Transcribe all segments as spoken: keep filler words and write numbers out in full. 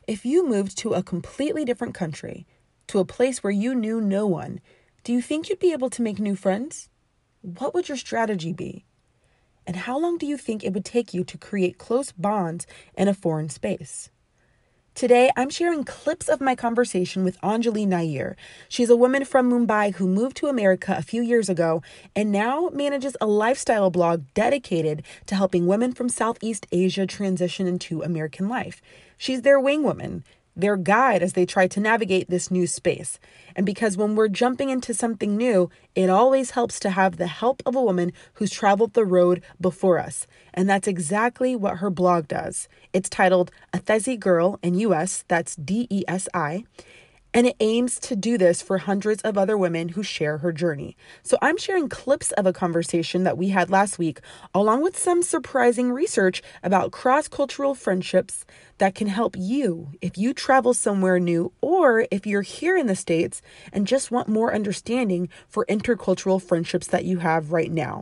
If you moved to a completely different country, to a place where you knew no one, do you think you'd be able to make new friends? What would your strategy be? And how long do you think it would take you to create close bonds in a foreign space? Today, I'm sharing clips of my conversation with Anjali Nair. She's a woman from Mumbai who moved to America a few years ago and now manages a lifestyle blog dedicated to helping women from Southeast Asia transition into American life. She's their wing woman, their guide as they try to navigate this new space. And because when we're jumping into something new, it always helps to have the help of a woman who's traveled the road before us. And that's exactly what her blog does. It's titled A Desi Girl in U S, that's D E S I, and it aims to do this for hundreds of other women who share her journey. So I'm sharing clips of a conversation that we had last week, along with some surprising research about cross-cultural friendships that can help you if you travel somewhere new or if you're here in the States and just want more understanding for intercultural friendships that you have right now.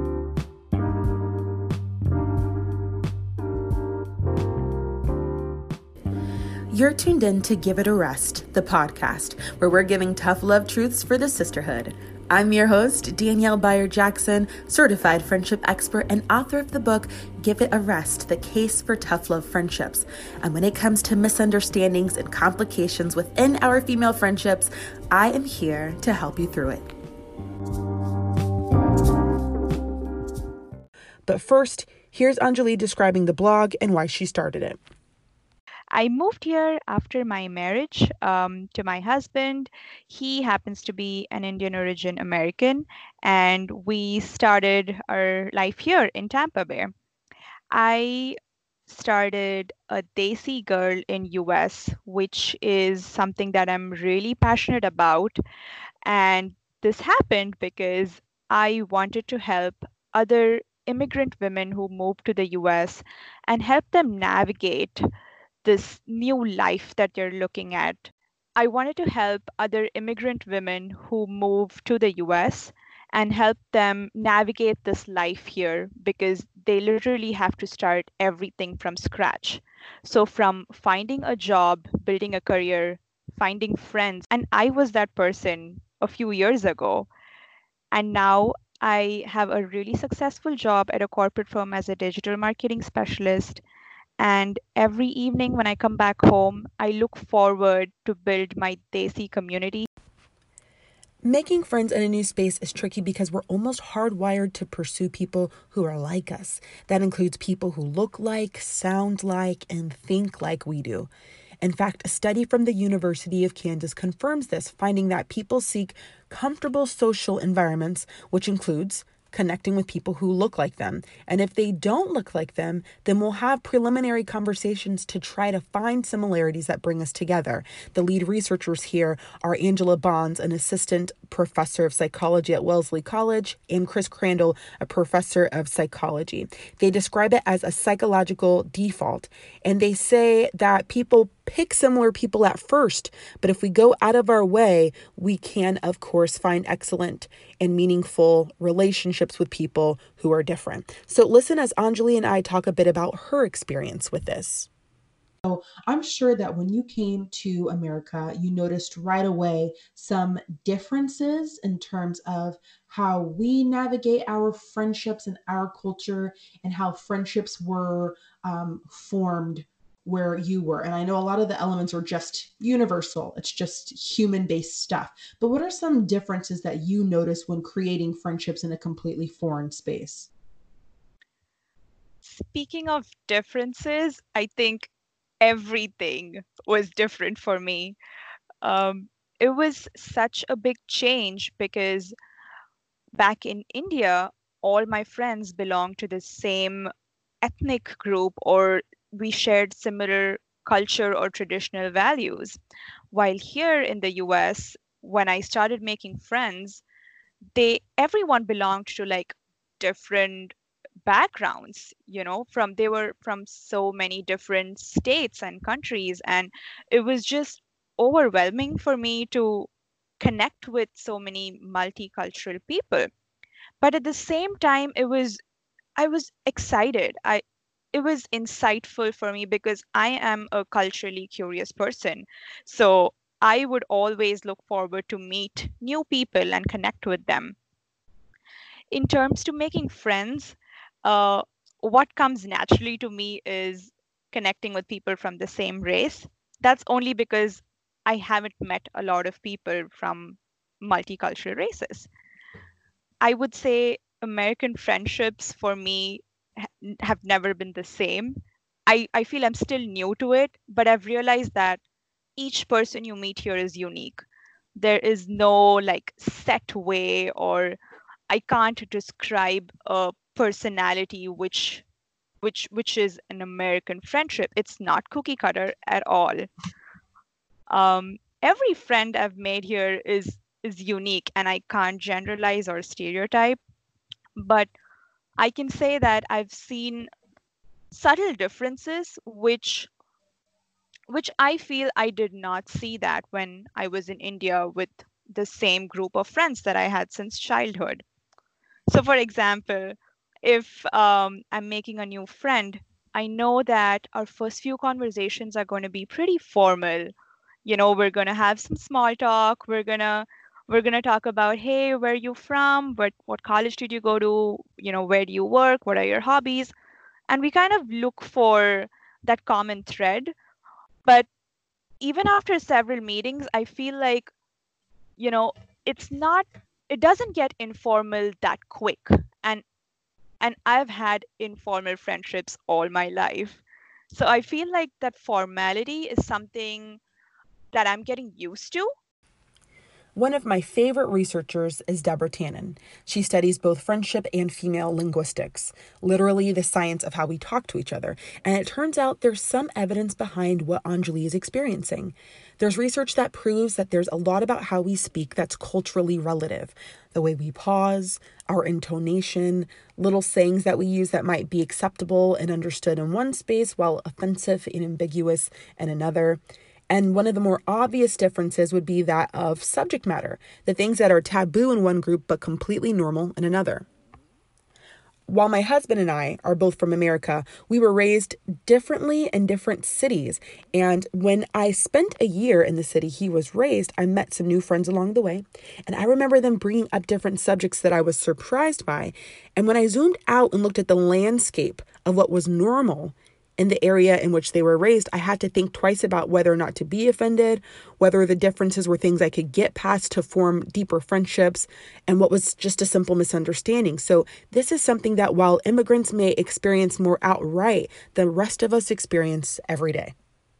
You're tuned in to Give It a Rest, the podcast, where we're giving tough love truths for the sisterhood. I'm your host, Danielle Beyer-Jackson, certified friendship expert and author of the book, Give It a Rest, The Case for Tough Love Friendships. And when it comes to misunderstandings and complications within our female friendships, I am here to help you through it. But first, here's Anjali describing the blog and why she started it. I moved here after my marriage um, to my husband. He happens to be an Indian origin American, and we started our life here in Tampa Bay. I started a Desi Girl in U S, which is something that I'm really passionate about. And this happened because I wanted to help other immigrant women who moved to the U S and help them navigate this new life that you're looking at. I wanted to help other immigrant women who move to the U S and help them navigate this life here because they literally have to start everything from scratch. So, from finding a job, building a career, finding friends, and I was that person a few years ago. And now I have a really successful job at a corporate firm as a digital marketing specialist. And every evening when I come back home, I look forward to build my Desi community. Making friends in a new space is tricky because we're almost hardwired to pursue people who are like us. That includes people who look like, sound like, and think like we do. In fact, a study from the University of Kansas confirms this, finding that people seek comfortable social environments, which includes connecting with people who look like them. And if they don't look like them, then we'll have preliminary conversations to try to find similarities that bring us together. The lead researchers here are Angela Bonds, an assistant professor of psychology at Wellesley College, and Chris Crandall, a professor of psychology. They describe it as a psychological default, and they say that people pick similar people at first, but if we go out of our way, we can, of course, find excellent and meaningful relationships with people who are different. So listen as Anjali and I talk a bit about her experience with this. So I'm sure that when you came to America, you noticed right away some differences in terms of how we navigate our friendships and our culture and how friendships were um, formed where you were. And I know a lot of the elements are just universal. It's just human-based stuff. But what are some differences that you notice when creating friendships in a completely foreign space? Speaking of differences, I think everything was different for me. Um, it was such a big change because back in India, all my friends belonged to the same ethnic group or we shared similar culture or traditional values. While here in the U S, when I started making friends, they everyone belonged to like different backgrounds, you know, from they were from so many different states and countries, and it was just overwhelming for me to connect with so many multicultural people. But at the same time, it was I was excited. I it was insightful for me because I am a culturally curious person. So I would always look forward to meet new people and connect with them. In terms to making friends, uh, what comes naturally to me is connecting with people from the same race. That's only because I haven't met a lot of people from multicultural races. I would say American friendships for me ha- have never been the same. I, I feel I'm still new to it, but I've realized that each person you meet here is unique. There is no like set way, or I can't describe a personality which which which is an American friendship. It's not cookie cutter at all. Um, every friend I've made here is is unique, and I can't generalize or stereotype. But I can say that I've seen subtle differences which which I feel I did not see that when I was in India with the same group of friends that I had since childhood. So, for example, if um, I'm making a new friend, I know that our first few conversations are going to be pretty formal. You know, we're going to have some small talk. We're going to we're going to talk about, hey, where are you from? What what college did you go to? You know, where do you work? What are your hobbies? And we kind of look for that common thread. But even after several meetings, I feel like, you know, it's not it doesn't get informal that quick. And and I've had informal friendships all my life. So I feel like that formality is something that I'm getting used to. One of my favorite researchers is Deborah Tannen. She studies both friendship and female linguistics, literally the science of how we talk to each other. And it turns out there's some evidence behind what Anjali is experiencing. There's research that proves that there's a lot about how we speak that's culturally relative. The way we pause, our intonation, little sayings that we use that might be acceptable and understood in one space while offensive and ambiguous in another. And one of the more obvious differences would be that of subject matter, the things that are taboo in one group but completely normal in another. While my husband and I are both from America, we were raised differently in different cities. And when I spent a year in the city he was raised, I met some new friends along the way. And I remember them bringing up different subjects that I was surprised by. And when I zoomed out and looked at the landscape of what was normal in the area in which they were raised, I had to think twice about whether or not to be offended, whether the differences were things I could get past to form deeper friendships, and what was just a simple misunderstanding. So this is something that while immigrants may experience more outright, the rest of us experience every day.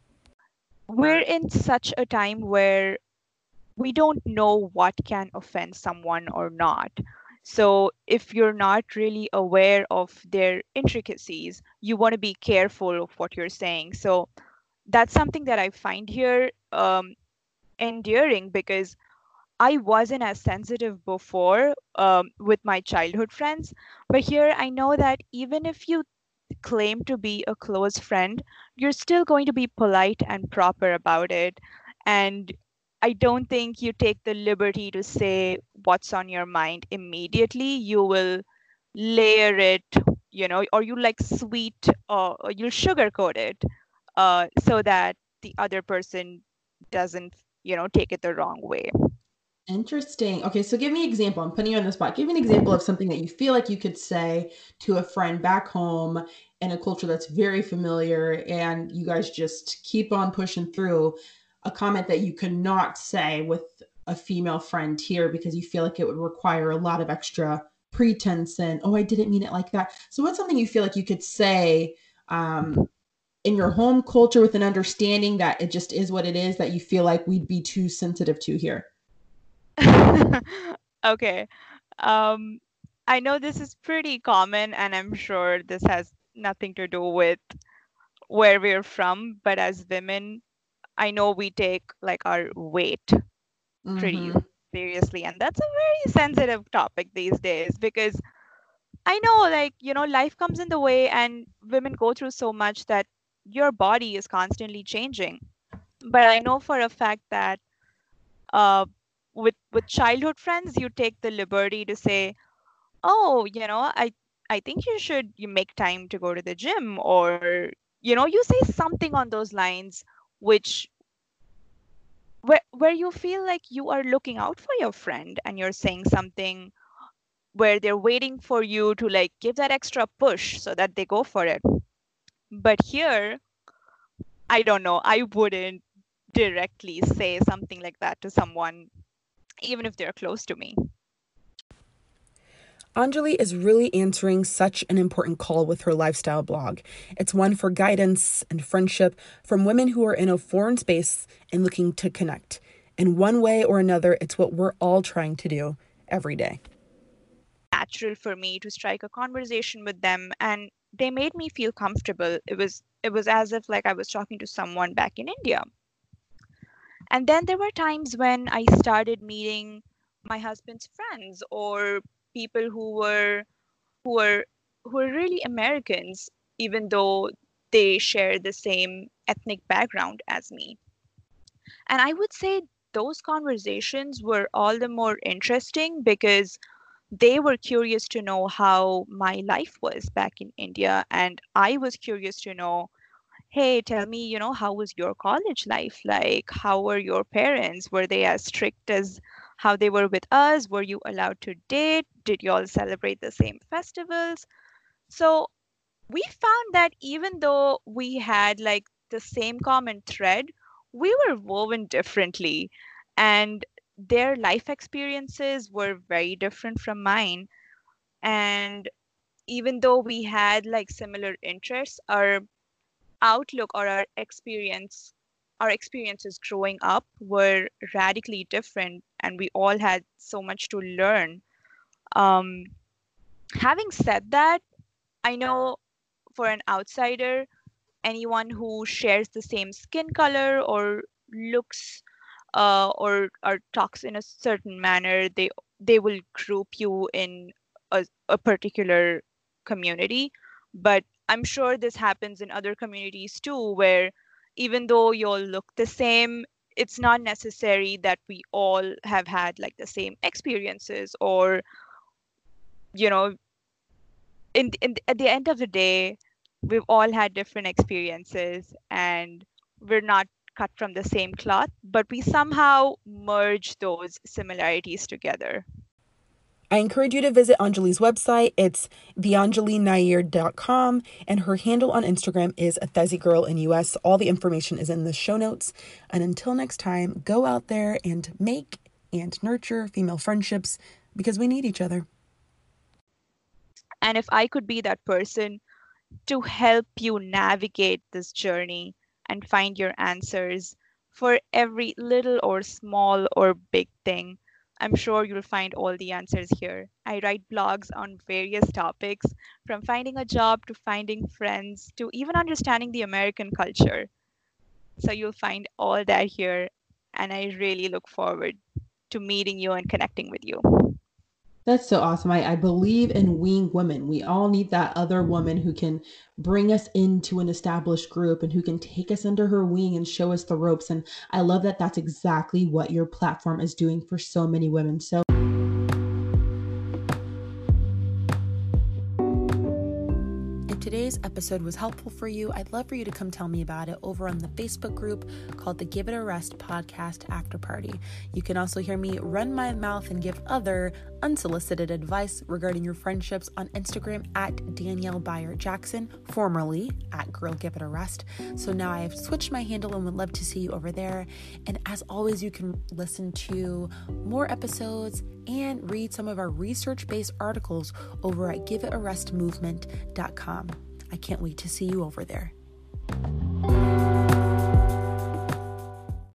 We're in such a time where we don't know what can offend someone or not. So if you're not really aware of their intricacies, you want to be careful of what you're saying. So that's something that I find here um, endearing because I wasn't as sensitive before um, with my childhood friends. But here I know that even if you claim to be a close friend, you're still going to be polite and proper about it. And I don't think you take the liberty to say what's on your mind immediately. You will layer it, you know, or you like sweet or, or you'll sugarcoat it uh, so that the other person doesn't, you know, take it the wrong way. Interesting. Okay, so give me an example. I'm putting you on the spot. Give me an example of something that you feel like you could say to a friend back home in a culture that's very familiar, and you guys just keep on pushing through a comment that you cannot say with a female friend here because you feel like it would require a lot of extra pretense and, oh, I didn't mean it like that. So, what's something you feel like you could say um, in your home culture with an understanding that it just is what it is that you feel like we'd be too sensitive to here? Okay. Um, I know this is pretty common, and I'm sure this has nothing to do with where we're from, but as women, I know we take like our weight pretty Mm-hmm. seriously, and that's a very sensitive topic these days because I know, like, you know, life comes in the way, and women go through so much that your body is constantly changing. But I know for a fact that uh, with with childhood friends, you take the liberty to say, oh, you know, I I think you should you make time to go to the gym, or you know, you say something on those lines, which where where you feel like you are looking out for your friend, and you're saying something where they're waiting for you to like give that extra push so that they go for it. But here, I don't know, I wouldn't directly say something like that to someone, even if they're close to me. Anjali is really answering such an important call with her lifestyle blog. It's one for guidance and friendship from women who are in a foreign space and looking to connect. In one way or another, it's what we're all trying to do every day. Natural for me to strike a conversation with them, and they made me feel comfortable. It was it was as if like I was talking to someone back in India. And then there were times when I started meeting my husband's friends, or people who were who were who were really Americans, even though they share the same ethnic background as me. And I would say those conversations were all the more interesting because they were curious to know how my life was back in India, and I was curious to know, hey, tell me, you know, how was your college life like? How were your parents? Were they as strict as how they were with us? Were you allowed to date? Did you all celebrate the same festivals? So we found that even though we had like the same common thread, we were woven differently, and their life experiences were very different from mine. And even though we had like similar interests, our outlook or our experience our experiences growing up were radically different, and we all had so much to learn. um, Having said that, I know for an outsider, anyone who shares the same skin color or looks uh, or or talks in a certain manner, they they will group you in a, a particular community. But I'm sure this happens in other communities too, where even though you all look the same, it's not necessary that we all have had like the same experiences, or you know, in, in at the end of the day, we've all had different experiences, and we're not cut from the same cloth, but we somehow merge those similarities together. I encourage you to visit Anjali's website. It's the anjali nair dot com, and her handle on Instagram is a Thesi Girl in U S. All the information is in the show notes. And until next time, go out there and make and nurture female friendships, because we need each other. And if I could be that person to help you navigate this journey and find your answers for every little or small or big thing, I'm sure you'll find all the answers here. I write blogs on various topics, from finding a job to finding friends to even understanding the American culture. So you'll find all that here, and I really look forward to meeting you and connecting with you. That's so awesome. I, I believe in wing women. We all need that other woman who can bring us into an established group and who can take us under her wing and show us the ropes. And I love that that's exactly what your platform is doing for so many women. So Today's episode was helpful for you. I'd love for you to come tell me about it over on the Facebook group called the Give It a Rest Podcast After Party. You can also hear me run my mouth and give other unsolicited advice regarding your friendships on Instagram at Danielle Byer Jackson, formerly at Girl Give It a Rest. So now I have switched my handle and would love to see you over there. And as always, you can listen to more episodes and read some of our research-based articles over at give it a rest movement dot com. I can't wait to see you over there.